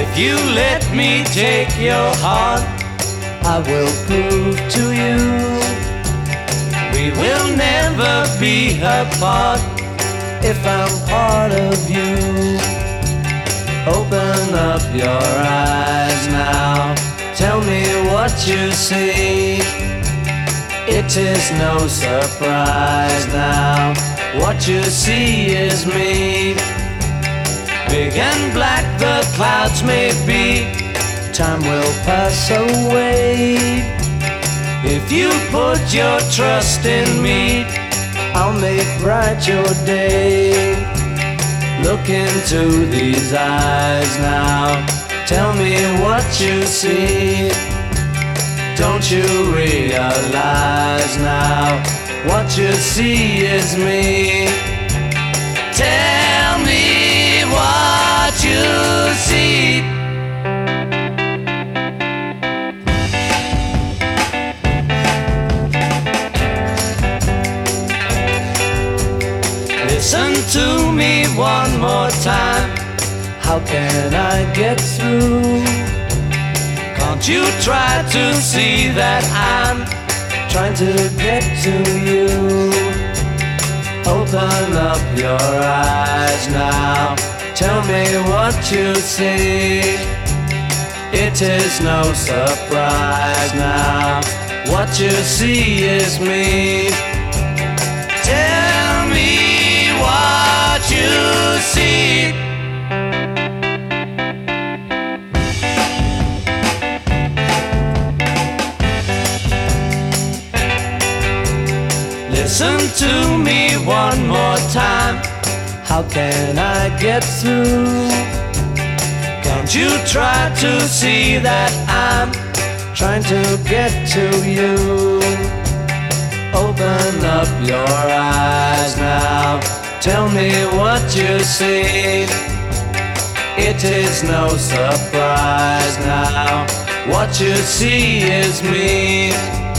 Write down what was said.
If you let me take your heart, I will prove to you we will never be apart. if I'm part of you. Open up your eyes now, tell me what you see. It is no surprise now, what you see is me. Big and black the clouds may be, Time will pass away. if you put your trust in me, I'll make bright your day. look into these eyes now, tell me what you see. Don't you realize now, what you see is me? Tell me what you see. Listen to me one more time. How can I get through? Can't you try to see that I'm Trying to get to you. Open up your eyes now, tell me what you see. It is no surprise now, what you see is me. Tell me what you see. Listen to me one more time. How can I get through? Can't you try to see that I'm Trying to get to you. Open up your eyes now, tell me what you see. It is no surprise now, what you see is me.